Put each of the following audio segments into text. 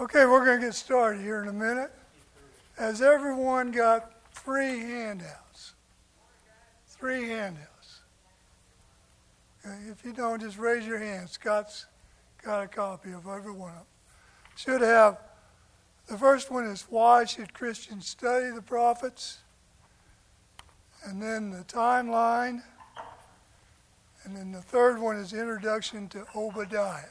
Okay, we're going to get started here in a minute. Has everyone got three handouts? Three handouts. Okay, if you don't, just raise your hand. Scott's got a copy of every one of them. Should have, the first one is Why Should Christians Study the Prophets? And then the timeline. And then the third one is Introduction to Obadiah.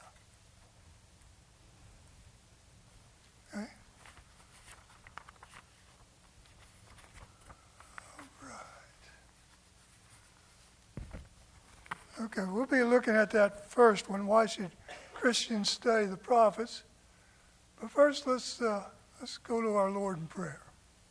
Okay. All right. Okay, we'll be looking at that first one. Why should Christians study the prophets? But first, let's go to our Lord in prayer.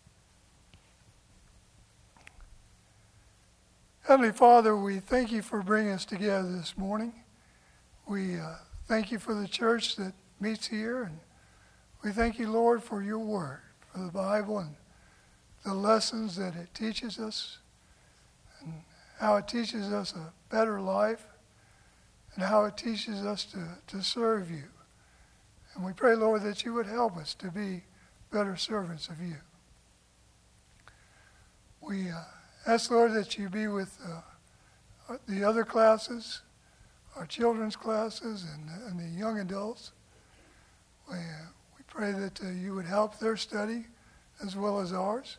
Heavenly Father, we thank you for bringing us together this morning. We thank you for the church that meets here, and we thank you, Lord, for your word, for the Bible and the lessons that it teaches us, and how it teaches us a better life, and how it teaches us to serve you. And we pray, Lord, that you would help us to be better servants of you. We ask, Lord, that you be with the other classes, our children's classes and the young adults. We pray that you would help their study as well as ours.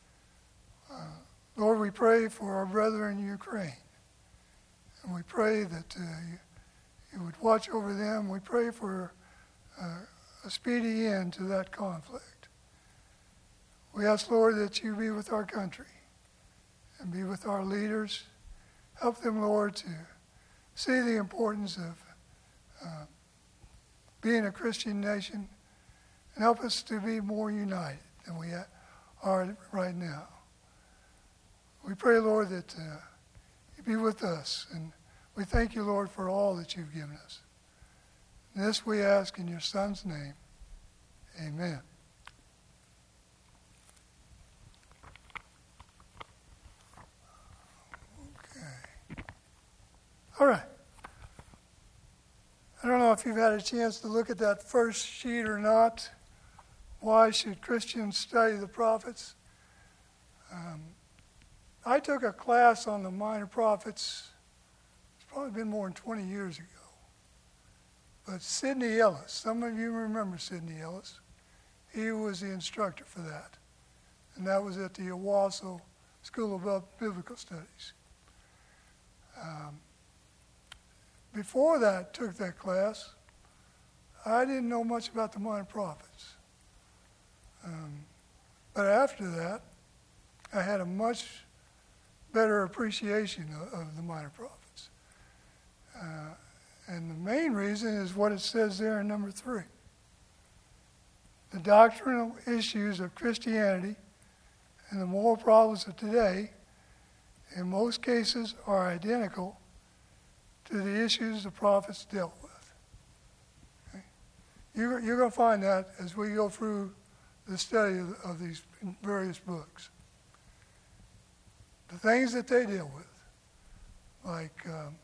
Lord, we pray for our brother in Ukraine. And we pray that you would watch over them. We pray for a speedy end to that conflict. We ask, Lord, that you be with our country and be with our leaders. Help them, Lord, to see the importance of being a Christian nation, and help us to be more united than we are right now. We pray, Lord, that you be with us, and we thank you, Lord, for all that you've given us. And this we ask in your Son's name. Amen. Okay. All right. I don't know if you've had a chance to look at that first sheet or not. Why should Christians study the prophets? I took a class on the minor prophets. It's probably been more than 20 years ago. But Sidney Ellis, some of you remember Sidney Ellis. He was the instructor for that. And that was at the Owasso School of Biblical Studies. Before that, took that class, I didn't know much about the minor prophets. But after that, I had a much better appreciation of the minor prophets. And the main reason is what it says there in number 3. The doctrinal issues of Christianity and the moral problems of today, in most cases, are identical to the issues the prophets dealt with. Okay? You're going to find that as we go through the study of these various books. The things that they deal with, like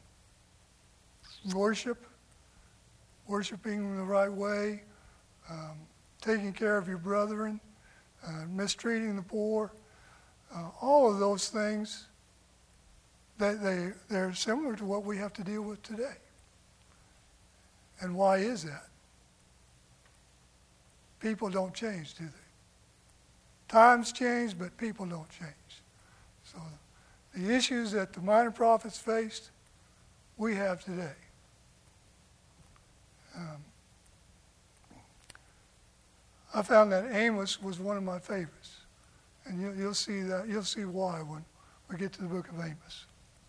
worshiping the right way, taking care of your brethren, mistreating the poor, all of those things, they're similar to what we have to deal with today. And why is that? People don't change, do they? Times change, but people don't change. So the issues that the minor prophets faced, we have today. I found that Amos was one of my favorites. And you'll see that. You'll see why when we get to the book of Amos.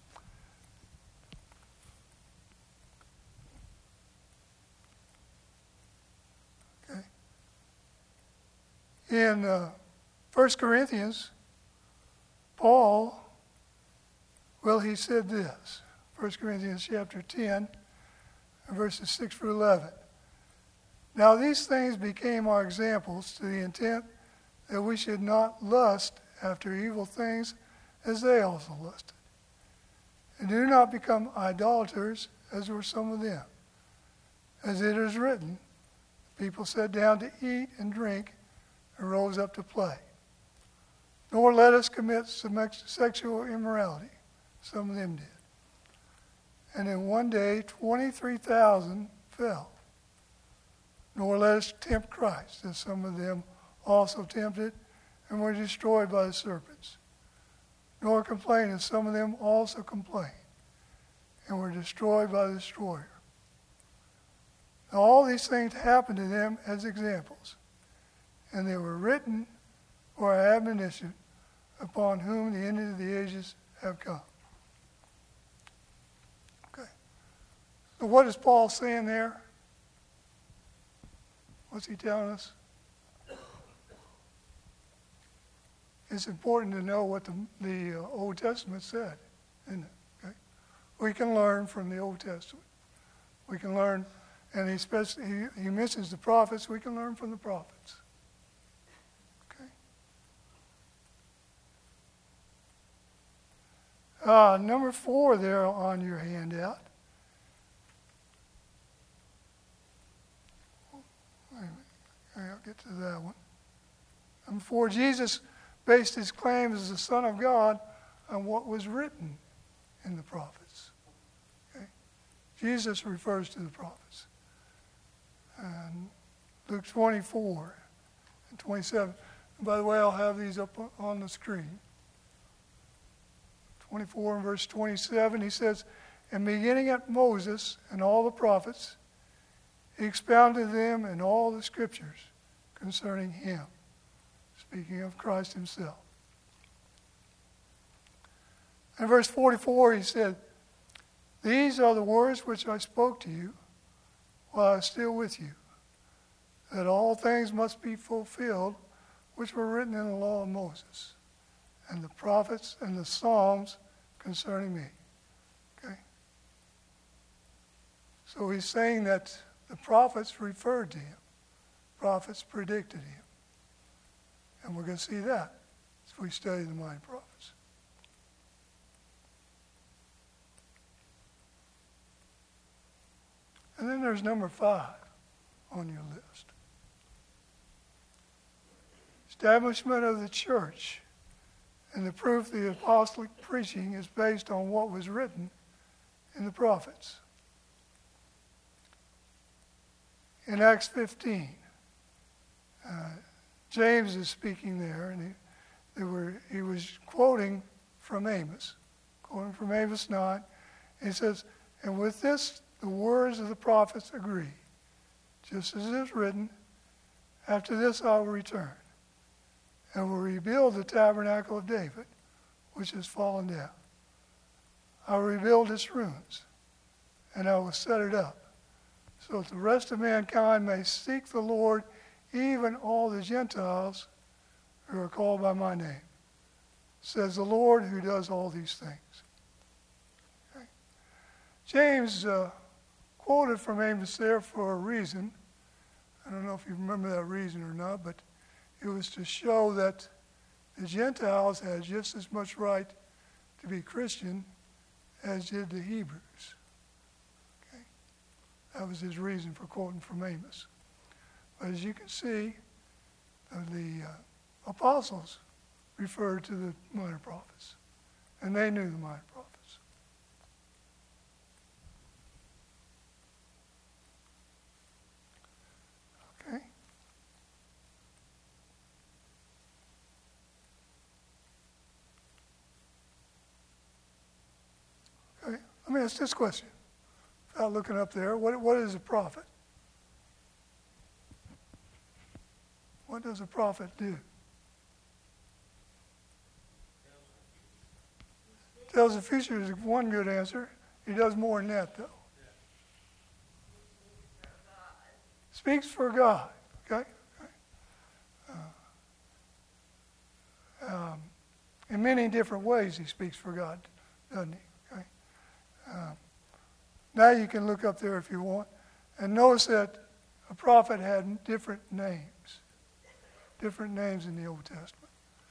Okay. In 1 Corinthians, Paul, he said this. 1 Corinthians chapter 10, verses 6 through 11. Now these things became our examples to the intent that we should not lust after evil things as they also lusted. And do not become idolaters as were some of them. As it is written, People sat down to eat and drink and rose up to play. Nor let us commit sexual immorality. Some of them did. And in one day, 23,000 fell. Nor let us tempt Christ, as some of them also tempted and were destroyed by the serpents. Nor complain, as some of them also complained and were destroyed by the destroyer. Now, all these things happened to them as examples, and they were written for our admonition, upon whom the end of the ages have come. Okay. So what is Paul saying there? What's he telling us? It's important to know what the Old Testament said, isn't it? Okay? We can learn from the Old Testament. We can learn, and he mentions the prophets. We can learn from the prophets. Okay. Number 4 there on your handout. Wait a minute. I'll get to that one. Number 4, Jesus based his claims as the Son of God on what was written in the prophets. Okay? Jesus refers to the prophets. And Luke 24 and 27. And by the way, I'll have these up on the screen. 24 and verse 27, he says, "And beginning at Moses and all the prophets, he expounded them in all the scriptures concerning him," speaking of Christ himself. In verse 44, he said, "These are the words which I spoke to you while I was still with you, that all things must be fulfilled which were written in the law of Moses, and the prophets and the Psalms concerning me." Okay? So he's saying that the prophets referred to him. Prophets predicted him. And we're going to see that as we study the minor prophets. And then there's number 5 on your list. Establishment of the church and the proof the apostolic preaching is based on what was written in the prophets. In Acts 15, James is speaking there, and he was quoting from Amos 9. He says, "And with this the words of the prophets agree, just as it is written, after this I will return, and will rebuild the tabernacle of David, which has fallen down. I will rebuild its ruins, and I will set it up, so that the rest of mankind may seek the Lord, even all the Gentiles who are called by my name, says the Lord who does all these things." Okay. James quoted from Amos there for a reason. I don't know if you remember that reason or not, but it was to show that the Gentiles had just as much right to be Christian as did the Hebrews. Okay? That was his reason for quoting from Amos. But as you can see, the apostles referred to the minor prophets, and they knew the minor prophets. Okay? Okay, let me ask this question. Without looking up there, what is a prophet? What does a prophet do? Tells the future is one good answer. He does more than that, though. Speaks for God. Okay? In many different ways he speaks for God, doesn't he? Okay? Now you can look up there if you want and notice that a prophet had different names in the Old Testament.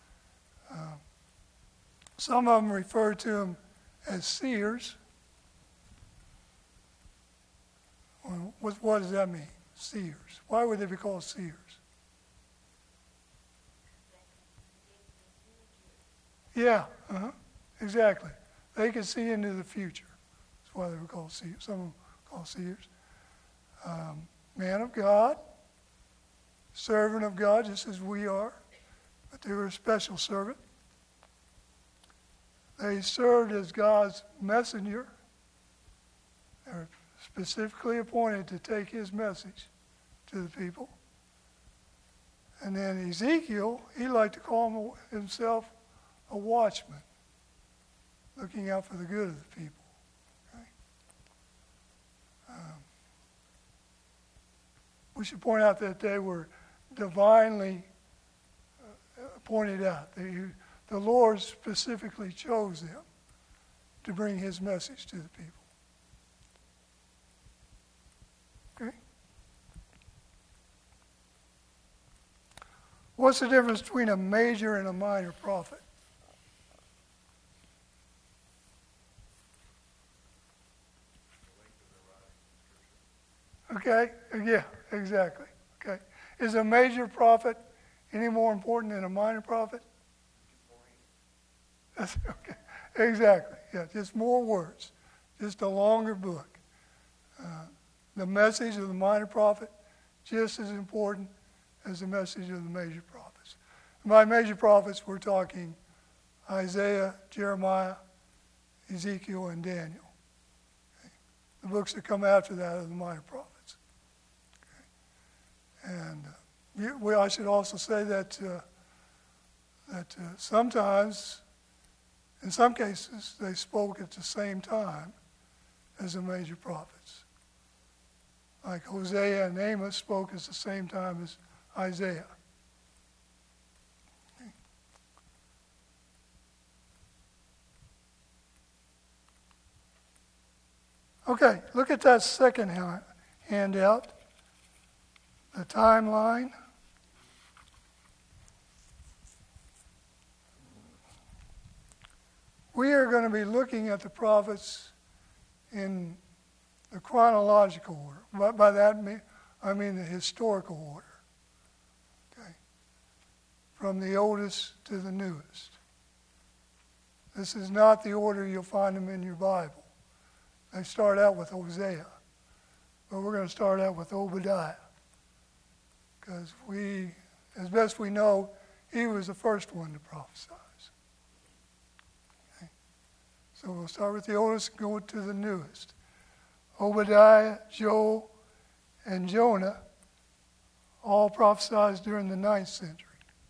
Some of them refer to them as seers. What does that mean? seers. Why would they be called seers? Yeah, exactly. They could see into the future. That's why they were called seers. Some of them called seers. Man of God, servant of God, just as we are, but they were a special servant. They served as God's messenger. They were specifically appointed to take his message to the people. And then Ezekiel, he liked to call himself a watchman, looking out for the good of the people. Okay? We should point out that they were divinely pointed out. The Lord specifically chose them to bring his message to the people. Okay? What's the difference between a major and a minor prophet? Okay? Yeah, exactly. Okay. Is a major prophet any more important than a minor prophet? That's okay. Exactly. Yeah, just more words. Just a longer book. The message of the minor prophet just as important as the message of the major prophets. And by major prophets, we're talking Isaiah, Jeremiah, Ezekiel, and Daniel. Okay. The books that come after that are the minor prophets. Okay. And I should also say that sometimes, in some cases, they spoke at the same time as the major prophets. Like Hosea and Amos spoke at the same time as Isaiah. Okay, look at that second handout, the timeline. We are going to be looking at the prophets in the chronological order. By that I mean the historical order. Okay? From the oldest to the newest. This is not the order you'll find them in your Bible. They start out with Hosea, but we're going to start out with Obadiah. Because as best we know, he was the first one to prophesy. Okay? So we'll start with the oldest and go to the newest. Obadiah, Joel, and Jonah all prophesied during the 9th century.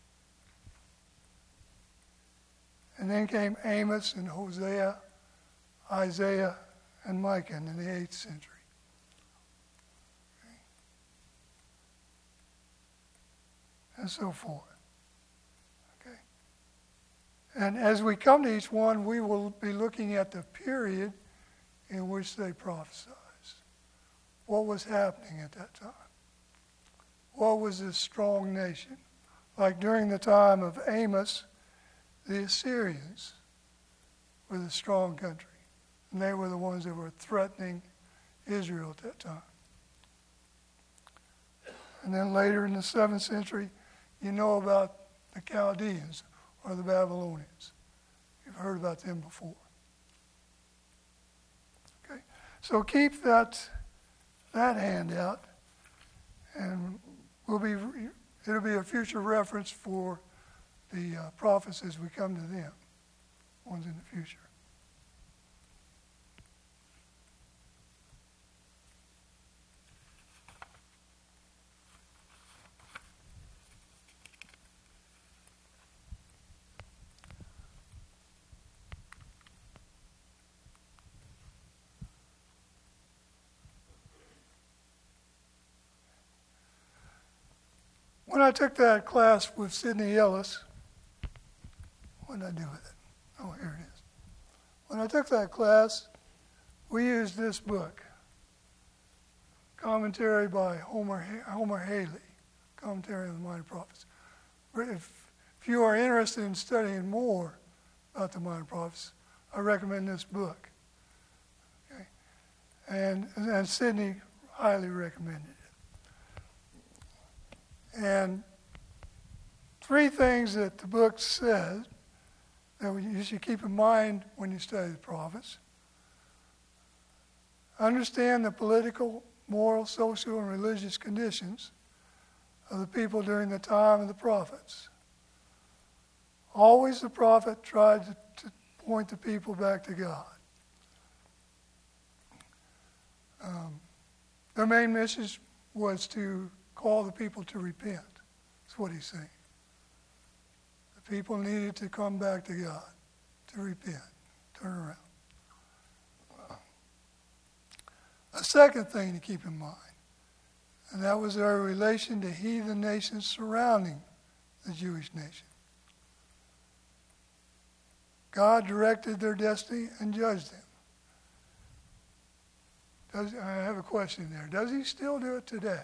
And then came Amos and Hosea, Isaiah, and Micah in the 8th century. Okay. And so forth. Okay. And as we come to each one, we will be looking at the period in which they prophesied. What was happening at that time? What was this strong nation? Like during the time of Amos, the Assyrians were the strong country. And they were the ones that were threatening Israel at that time. And then later in the 7th century, you know about the Chaldeans or the Babylonians. You've heard about them before. Okay, so keep that handout, and it'll be a future reference for the prophets as we come to them, ones in the future. When I took that class with Sidney Ellis, what did I do with it? Oh, here it is. When I took that class, we used this book, commentary by Homer Haley, Commentary on the Minor Prophets. If you are interested in studying more about the Minor Prophets, I recommend this book. Okay? And Sidney highly recommended it. And three things that the book says that you should keep in mind when you study the prophets. Understand the political, moral, social, and religious conditions of the people during the time of the prophets. Always the prophet tried to point the people back to God. Their main message was to call the people to repent. That's what he's saying. The people needed to come back to God, to repent, turn around. A second thing to keep in mind, and that was their relation to heathen nations surrounding the Jewish nation. God directed their destiny and judged them. I have a question there. Does he still do it today?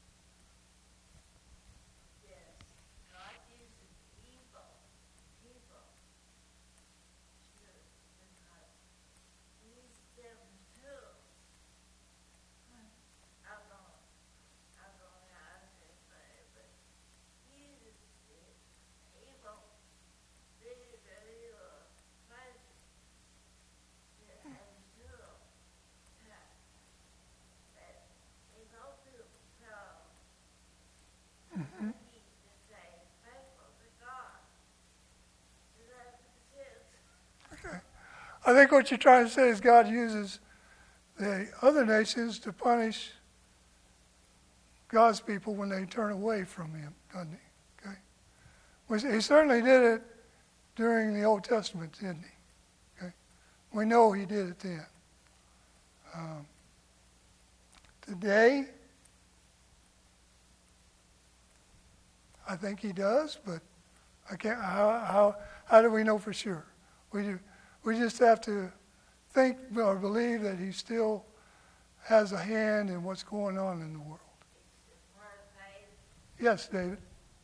I think what you're trying to say is God uses the other nations to punish God's people when they turn away from him, doesn't he? Okay? Well, he certainly did it during the Old Testament, didn't he? Okay? We know he did it then. Today, I think he does, but I can't. How do we know for sure? We just have to think or believe that he still has a hand in what's going on in the world. Yes, David.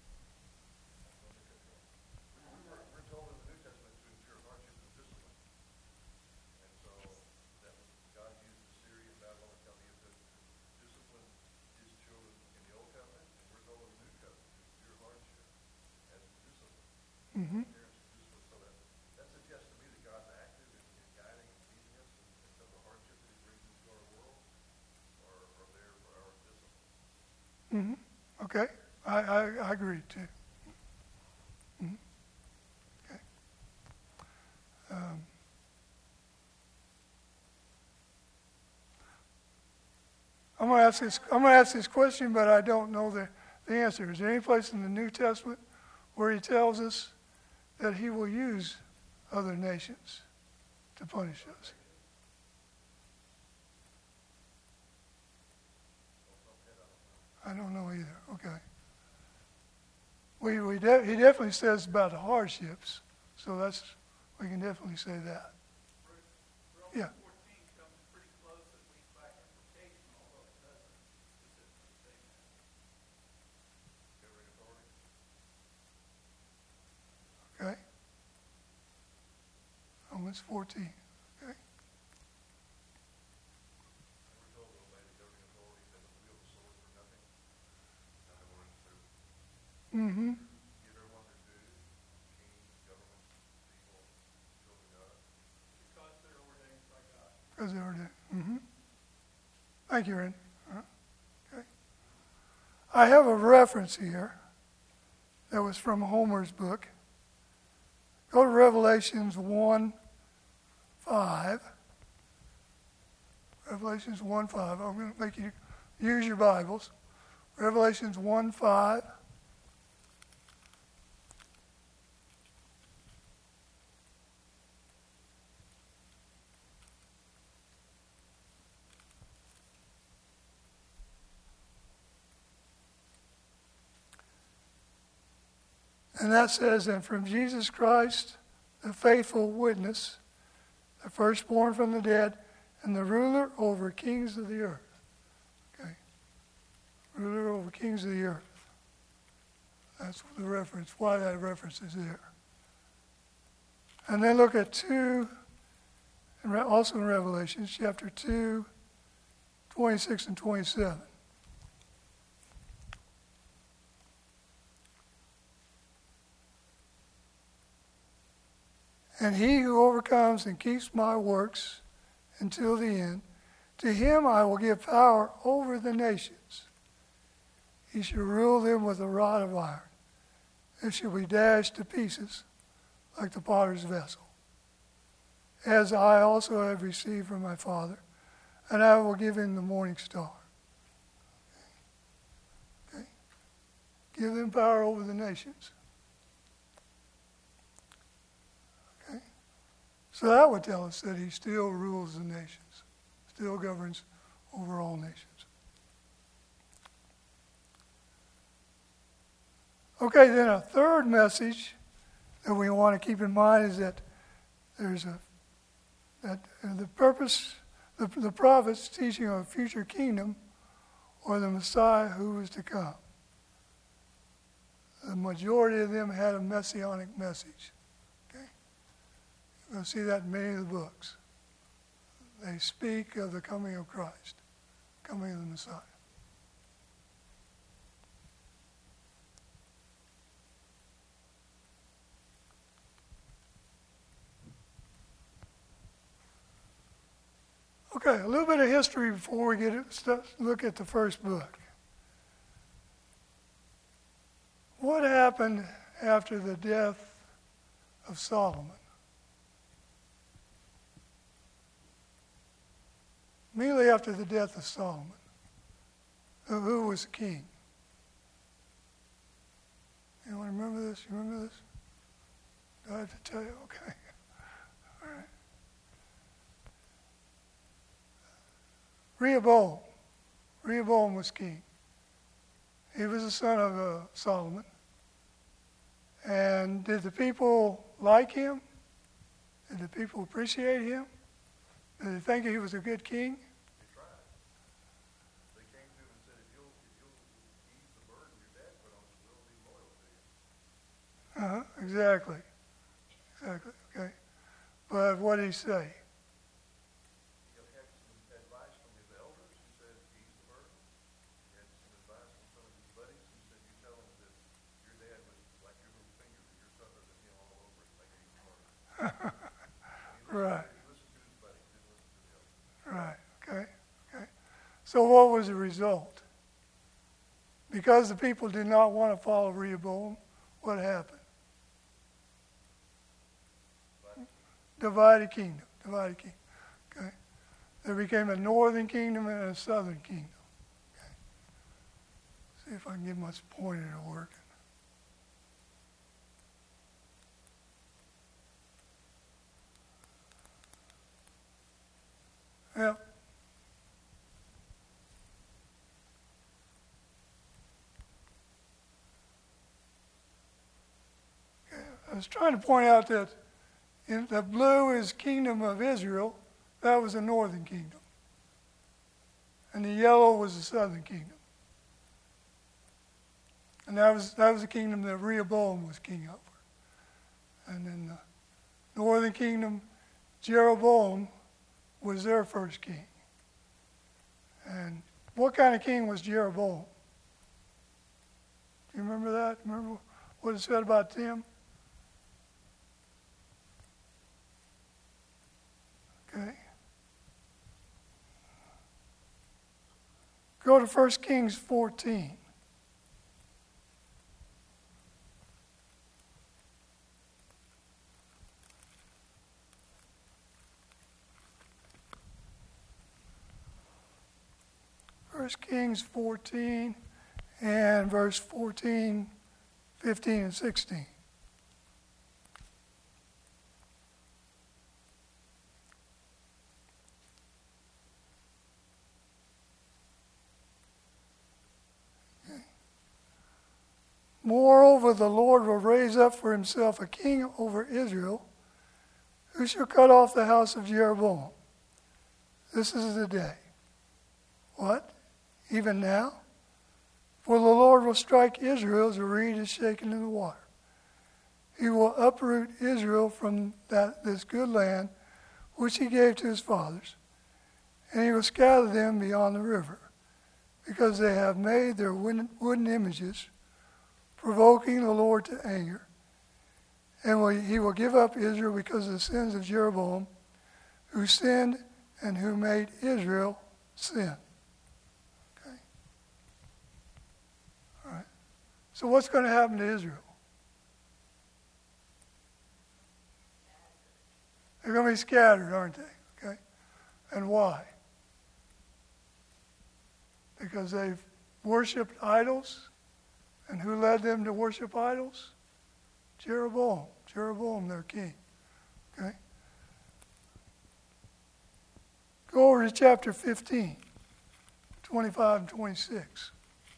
We're told in the New Testament to endure hardship and discipline. And so that God used Assyria and Babylon and Chaldea to discipline his children in the Old Covenant, and we're told in the New Covenant to endure hardship as discipline. Mm-hmm. So that suggests to me that God's active in guiding and leading us, and some of the hardship that he brings into our world are there for our discipline. Mm-hmm. Okay. I agree too. Mm-hmm. Okay. I'm going to ask this question, but I don't know the answer. Is there any place in the New Testament where he tells us that he will use other nations to punish us? I don't know either. Okay. He definitely says about the hardships, so we can definitely say that. Yeah. 14 comes pretty close, at least by implication, although it doesn't specifically say that. Governing authority. Okay. Romans 14. Okay. We're told to obey the governing authority, doesn't wield the sword for nothing. Mm-hmm. Give everyone their due, kings, government, people, children of God. Because they're ordained by God. Because they already. Mm-hmm. Thank you, Randy. Okay. I have a reference here that was from Homer's book. Go to Revelations 1:5. Revelations 1:5. I'm going to make you use your Bibles. Revelations 1:5. And that says, and from Jesus Christ, the faithful witness, the firstborn from the dead, and the ruler over kings of the earth. Okay. Ruler over kings of the earth. That's the reference, why that reference is there. And then look at 2, and also in Revelation, chapter 2, 26 and 27. And he who overcomes and keeps my works until the end, to him I will give power over the nations. He shall rule them with a rod of iron. They shall be dashed to pieces like the potter's vessel. As I also have received from my Father, and I will give him the morning star. Okay. Give them power over the nations. Okay. So that would tell us that he still rules the nations, still governs over all nations. Okay, then a third message that we want to keep in mind is that the prophets teaching of a future kingdom or the Messiah who was to come. The majority of them had a messianic message. Okay, you'll see that in many of the books. They speak of the coming of Christ, coming of the Messiah. Okay, a little bit of history before we look at the first book. What happened after the death of Solomon? Immediately after the death of Solomon, who was king? Anyone remember this? You remember this? Do I have to tell you? Okay. All right. Rehoboam was king. He was the son of Solomon. And did the people like him? Did the people appreciate him? Did they think he was a good king? They tried. They came to him and said, if you'll ease the burden your dad put on us, we'll be loyal to you. Exactly. Exactly. Okay. But what did he say? He had some advice from his elders who said, ease the burden. He had some advice from some of his buddies who said, you tell him that your dad was like your little finger, that you're tougher than him all over and make it even harder. Right. He listened to his buddies, didn't listen to the elders. Right. Okay. Okay. So what was the result? Because the people did not want to follow Rehoboam, what happened? Divided kingdom. Divided kingdom. Okay. There became a northern kingdom and a southern kingdom. Okay. See if I can get my pointer to work. Yeah. Okay. I was trying to point out that the blue is kingdom of Israel. That was the northern kingdom. And the yellow was the southern kingdom. And that was the kingdom that Rehoboam was king over. And then the northern kingdom, Jeroboam was their first king. And what kind of king was Jeroboam? Do you remember that? Remember what it said about him? Okay. Go to 1 Kings 14. First Kings 14 and verse 14, 15, and 16. Moreover, the Lord will raise up for himself a king over Israel, who shall cut off the house of Jeroboam. This is the day. What? Even now? For the Lord will strike Israel as a reed is shaken in the water. He will uproot Israel from this good land which he gave to his fathers, and he will scatter them beyond the river, because they have made their wooden images, provoking the Lord to anger. And he will give up Israel because of the sins of Jeroboam, who sinned and who made Israel sin. Okay? All right. So what's going to happen to Israel? They're going to be scattered, aren't they? Okay? And why? Because they've worshipped idols. And who led them to worship idols? Jeroboam. Jeroboam, their king. Okay? Go over to chapter 15, 25 and 26.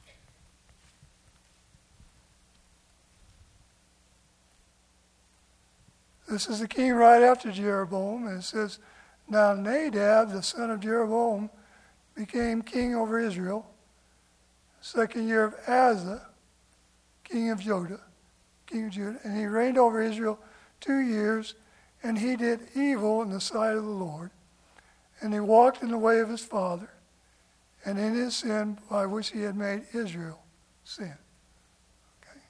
This is the king right after Jeroboam, and it says, Now Nadab, the son of Jeroboam, became king over Israel, second year of Asa, king of Judah, and he reigned over Israel 2 years, and he did evil in the sight of the Lord, and he walked in the way of his father, and in his sin by which he had made Israel sin. Okay.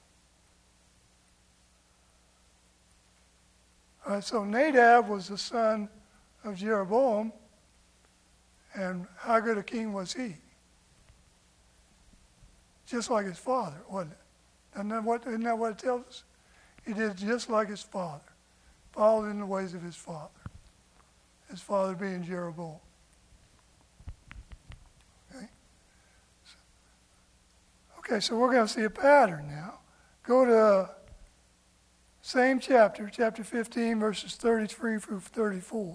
All right, so Nadab was the son of Jeroboam, and how good a king was he? Just like his father, wasn't it? Isn't that what it tells us? He did just like his father, followed in the ways of his father being Jeroboam. Okay, so we're going to see a pattern now. Go to same chapter 15, verses 33 through 34.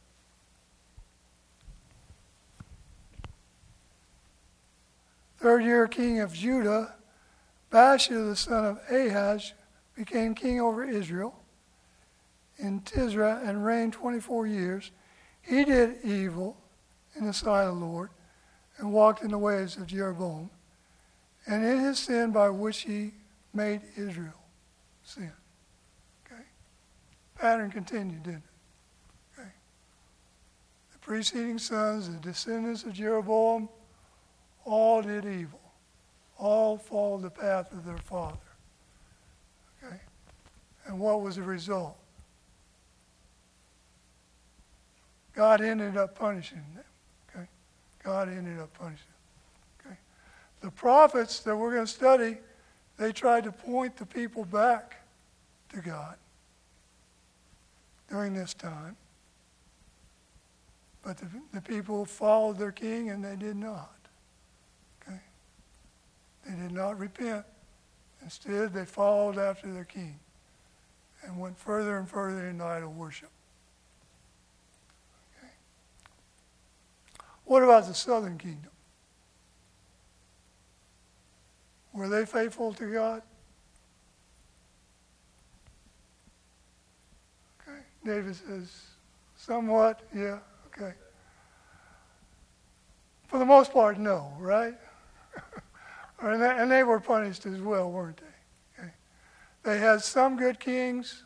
Third year king of Judah, Baasha, the son of Ahaz, became king over Israel in Tisra and reigned 24 years. He did evil in the sight of the Lord and walked in the ways of Jeroboam, and in his sin by which he made Israel sin. Okay? Pattern continued, didn't it? Okay. The preceding sons, the descendants of Jeroboam, all did evil. All followed the path of their father. Okay? And what was the result? God ended up punishing them. Okay? God ended up punishing them. Okay? The prophets that we're going to study, they tried to point the people back to God during this time. But the people followed their king and they did not. They did not repent. Instead, they followed after their king and went further and further into idol worship. Okay. What about the southern kingdom? Were they faithful to God? Okay. David says, somewhat, yeah, okay. For the most part, no, right? And they were punished as well, weren't they? Okay. They had some good kings.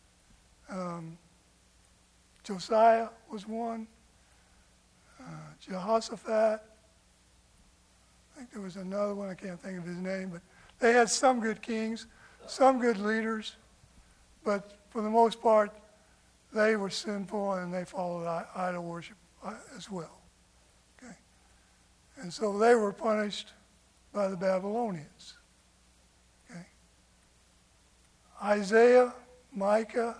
Josiah was one. Jehoshaphat. I think there was another one, I can't think of his name. But they had some good kings, some good leaders. But for the most part, they were sinful and they followed idol worship as well. Okay. And so they were punished by the Babylonians. Okay. Isaiah, Micah,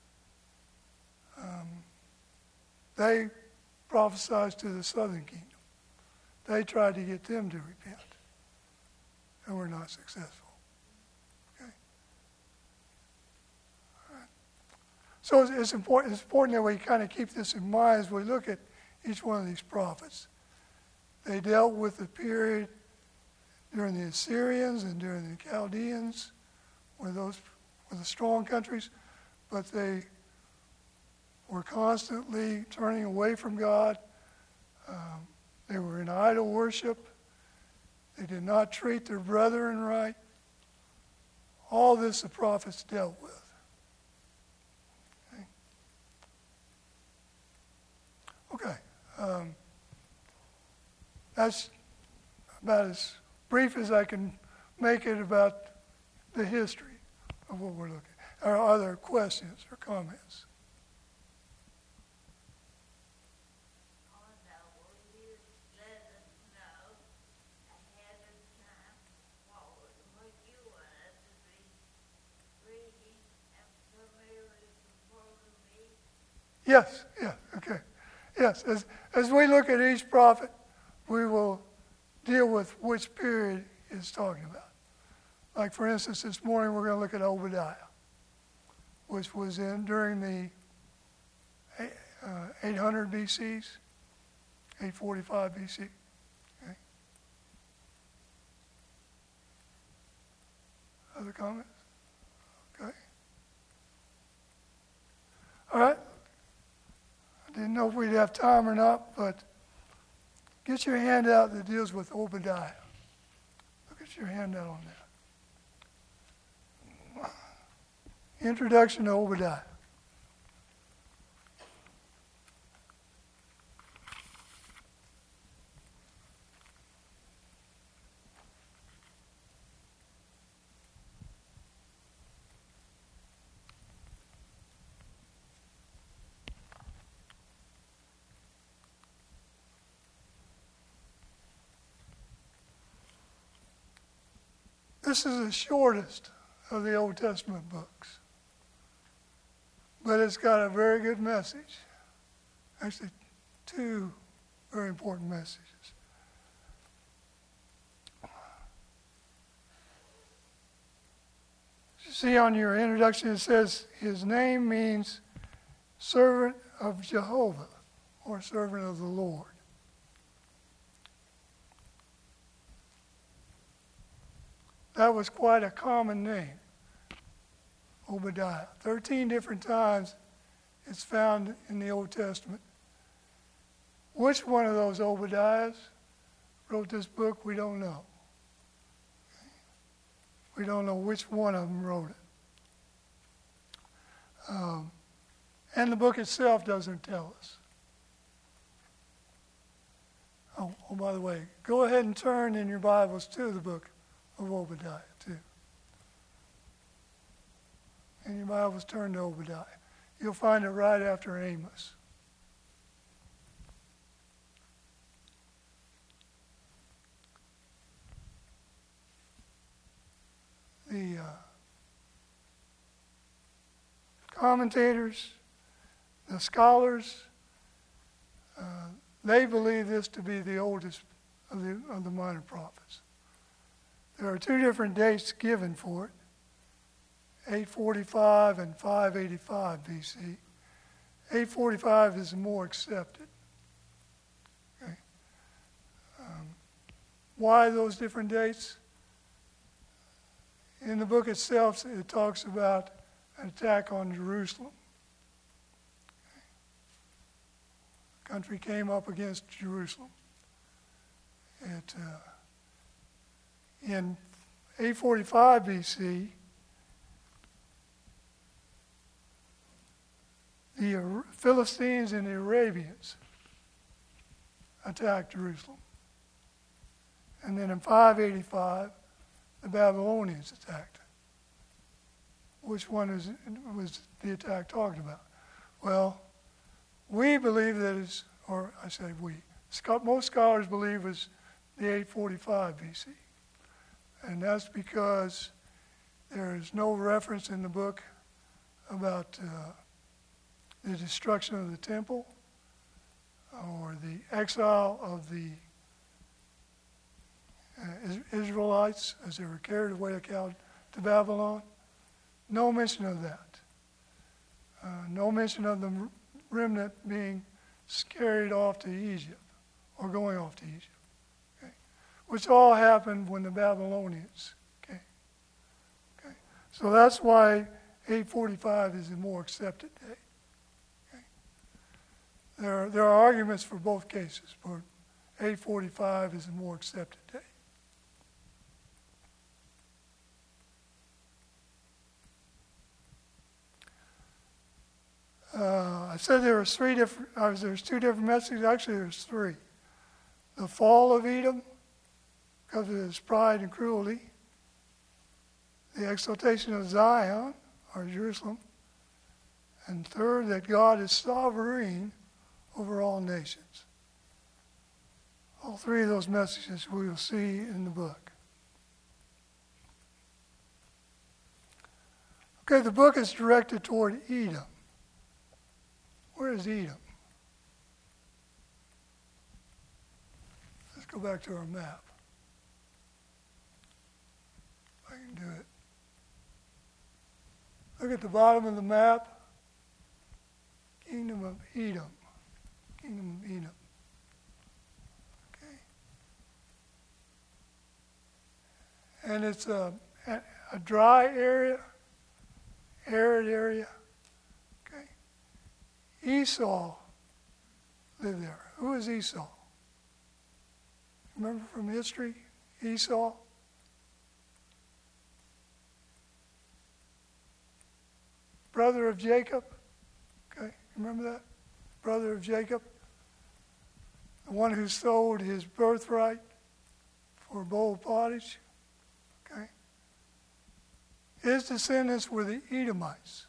they prophesied to the southern kingdom. They tried to get them to repent and were not successful. Okay. All right. So it's important that we kind of keep this in mind as we look at each one of these prophets. They dealt with the period during the Assyrians and during the Chaldeans, were the strong countries, but they were constantly turning away from God. They were in idol worship. They did not treat their brethren right. All this the prophets dealt with. Okay. That's about as brief as I can make it about the history of what we're looking at. or other questions or comments? Oh, no, will you let us know ahead of time what you want us to be reading and primarily before the meeting? Yes, yeah, okay. Yes, as we look at each prophet, we will deal with which period it's talking about. Like, for instance, this morning we're going to look at Obadiah, which was during the 800 BCs, 845 BC. Okay. Other comments? Okay. All right. I didn't know if we'd have time or not, but get your handout that deals with Obadiah. Look at your handout on that. Introduction to Obadiah. This is the shortest of the Old Testament books, but it's got a very good message. Actually, two very important messages. You see on your introduction, it says his name means servant of Jehovah, or servant of the Lord. That was quite a common name, Obadiah. 13 different times it's found in the Old Testament. Which one of those Obadiahs wrote this book, we don't know. We don't know which one of them wrote it. And the book itself doesn't tell us. Oh, by the way, go ahead and turn in your Bibles to the book of Obadiah, too. And your Bibles turn to Obadiah. You'll find it right after Amos. The commentators, the scholars, they believe this to be the oldest of the minor prophets. There are two different dates given for it, 845 and 585 BC. 845 is more accepted. Okay. Why those different dates? In the book itself, it talks about an attack on Jerusalem. The country came up against Jerusalem. In 845 BC, the Philistines and the Arabians attacked Jerusalem. And then in 585, the Babylonians attacked it. Which one was the attack talking about? Well, we believe that it's, or I say we, most scholars believe it was the 845 BC. And that's because there is no reference in the book about the destruction of the temple or the exile of the Israelites as they were carried away to Babylon. No mention of that. No mention of the remnant being carried off to Egypt or going off to Egypt. Okay? Which all happened when the Babylonians came. Okay? So that's why 845 is a more accepted date. Okay? There are arguments for both cases, but 845 is a more accepted date. I said there was there's two different messages. Actually, there's three. The fall of Edom, because of his pride and cruelty. The exaltation of Zion, or Jerusalem. And third, that God is sovereign over all nations. All three of those messages we will see in the book. Okay, the book is directed toward Edom. Where is Edom? Let's go back to our map. If I can do it. Look at the bottom of the map. Kingdom of Edom. Kingdom of Edom. Okay. And it's a dry area, arid area. Okay. Esau lived there. Who is Esau? Remember from history? Esau? Brother of Jacob. Okay, remember that? Brother of Jacob. The one who sold his birthright for a bowl of pottage. Okay. His descendants were the Edomites.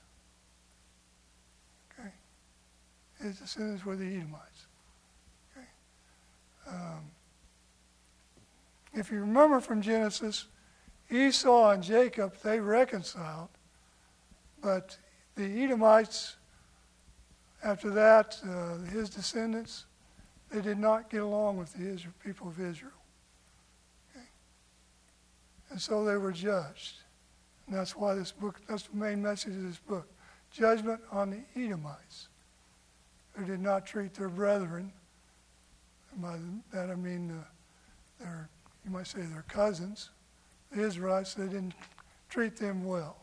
Okay. His descendants were the Edomites. Okay. If you remember from Genesis, Esau and Jacob, they reconciled, but the Edomites, after that, his descendants, they did not get along with the people of Israel. Okay? And so they were judged. And that's why this book, that's the main message of this book. Judgment on the Edomites, who did not treat their brethren, and by that I mean their, you might say their cousins, the Israelites, they didn't treat them well.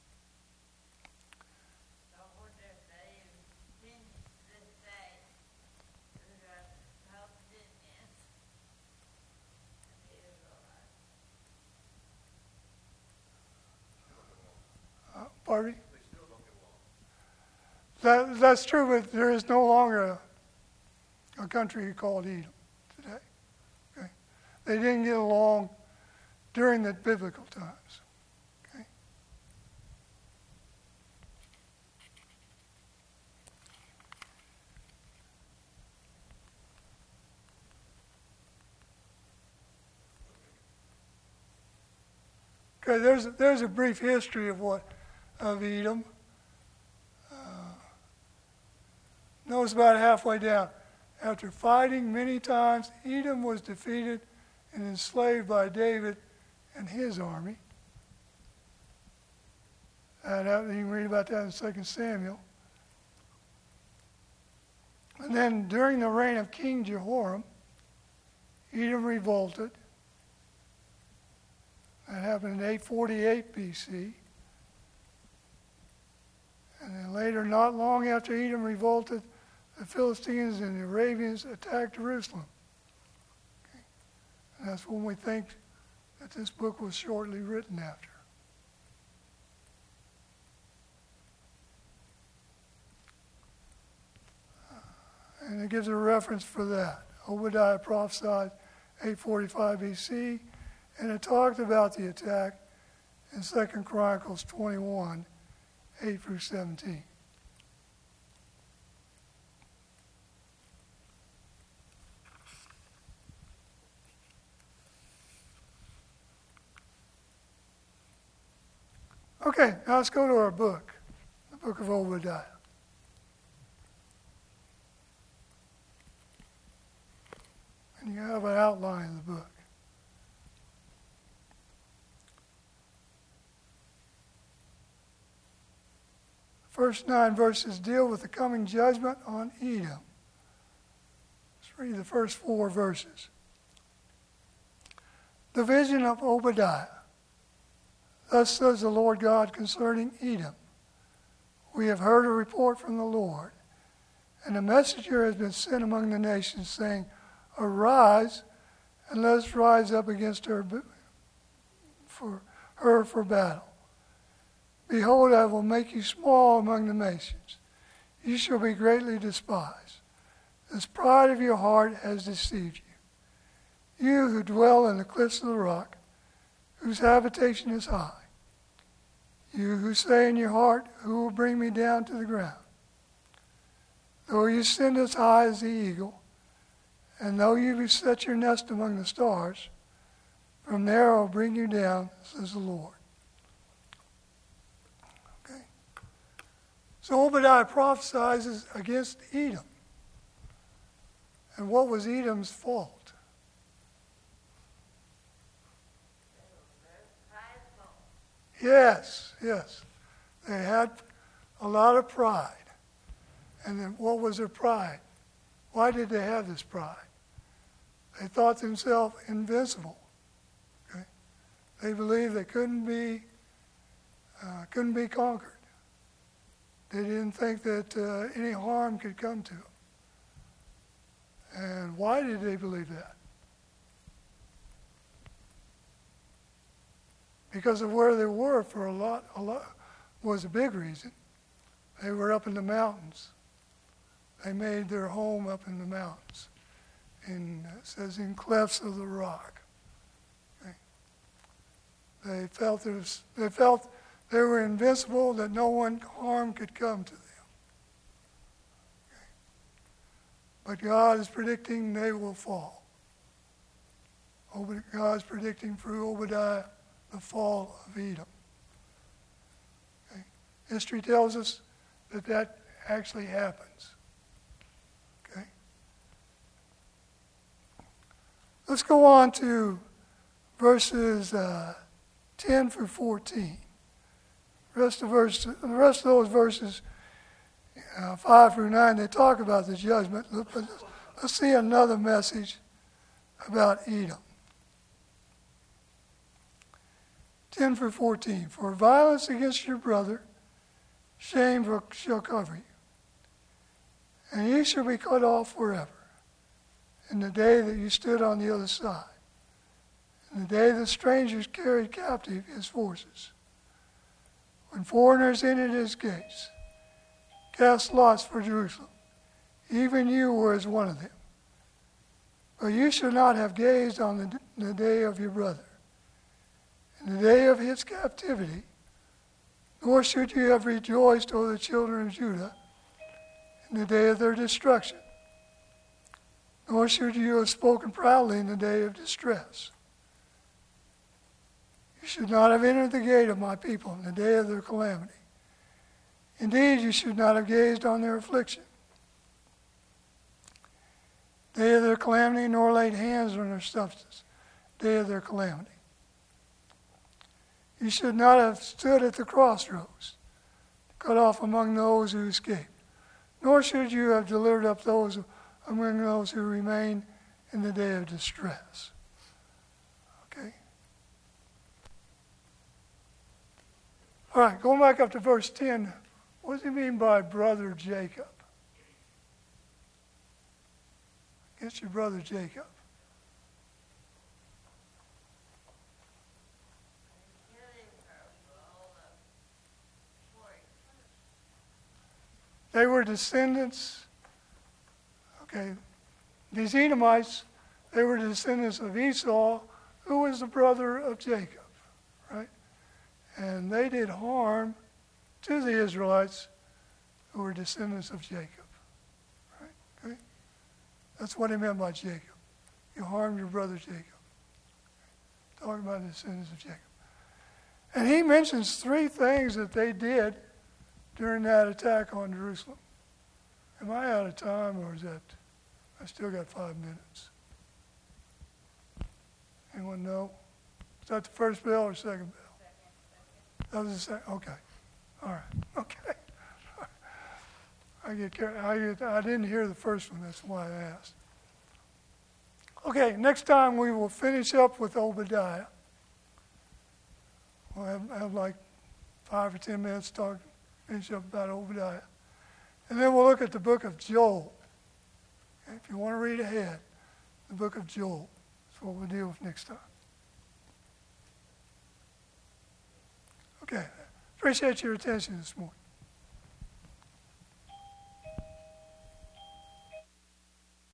Pardon me? They still don't get along. That's true, but there is no longer a country called Edom today. Okay? They didn't get along during the biblical times. Okay? Okay, there's a brief history of Edom. Notice about halfway down. After fighting many times, Edom was defeated and enslaved by David and his army. And you can read about that in 2 Samuel. And then during the reign of King Jehoram, Edom revolted. That happened in 848 BC. And then later, not long after Edom revolted, the Philistines and the Arabians attacked Jerusalem. Okay. And that's when we think that this book was shortly written after. And it gives a reference for that. Obadiah prophesied 845 BC, and it talked about the attack in 2 Chronicles 21, 8 through 17. Okay, now let's go to our book, the book of Obadiah. And you have an outline of the book. The first 9 verses deal with the coming judgment on Edom. Let's read the first 4 verses. The vision of Obadiah. Thus says the Lord God concerning Edom. We have heard a report from the Lord, and a messenger has been sent among the nations, saying, Arise, and let us rise up against her for battle. Behold, I will make you small among the nations. You shall be greatly despised. This pride of your heart has deceived you. You who dwell in the cliffs of the rock, whose habitation is high. You who say in your heart, who will bring me down to the ground? Though you ascend as high as the eagle, and though you set your nest among the stars, from there I'll bring you down, says the Lord. Okay. So Obadiah prophesies against Edom. And what was Edom's fault? Yes. They had a lot of pride. And then what was their pride? Why did they have this pride? They thought themselves invincible. Okay? They believed they couldn't be conquered. They didn't think that any harm could come to them. And why did they believe that? Because of where they were for a lot was a big reason. They were up in the mountains. They made their home up in the mountains. It says in clefts of the rock. Okay. They felt they were invincible, that no one harm could come to them. Okay. But God is predicting they will fall. God is predicting through Obadiah the fall of Edom. Okay. History tells us that actually happens. Okay. Let's go on to verses 10 through 14. The rest of those verses, 5 through 9, they talk about the judgment. But let's see another message about Edom. 10 through 14. For violence against your brother, shame shall cover you, and ye shall be cut off forever. In the day that you stood on the other side, in the day the strangers carried captive his forces, when foreigners entered his gates, cast lots for Jerusalem, even you were as one of them. But you should not have gazed on the day of your brother, in the day of his captivity, nor should you have rejoiced over the children of Judah in the day of their destruction, nor should you have spoken proudly in the day of distress. You should not have entered the gate of my people in the day of their calamity. Indeed, you should not have gazed on their affliction, day of their calamity, nor laid hands on their substance, day of their calamity. You should not have stood at the crossroads, cut off among those who escaped, nor should you have delivered up those among those who remain in the day of distress. Okay? All right, going back up to verse 10, what does he mean by brother Jacob? Against your brother Jacob. They were descendants, okay, these Edomites, they were descendants of Esau, who was the brother of Jacob, right? And they did harm to the Israelites who were descendants of Jacob, right? Okay? That's what he meant by Jacob. You harmed your brother Jacob. Talking about the descendants of Jacob. And he mentions 3 things that they did during that attack on Jerusalem. Am I out of time, or is that, I still got 5 minutes? Anyone know? Is that the first bell or second bell? That was the second, okay. All right, okay. I didn't hear the first one, that's why I asked. Okay, next time we will finish up with Obadiah. We'll have like 5 or 10 minutes to finish up about Obadiah. And then we'll look at the book of Joel. Okay, if you want to read ahead, the book of Joel. That's what we'll deal with next time. Okay, appreciate your attention this morning.